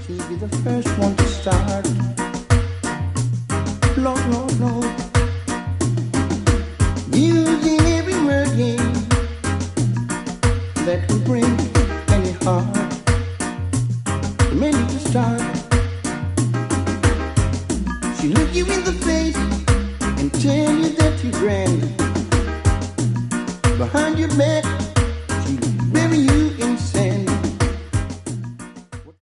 She'll be the first one to start. Lord, Lord, Lord. Using every word game that will bring any heart. Maybe to start. She look you in the face and tell you that you're grand.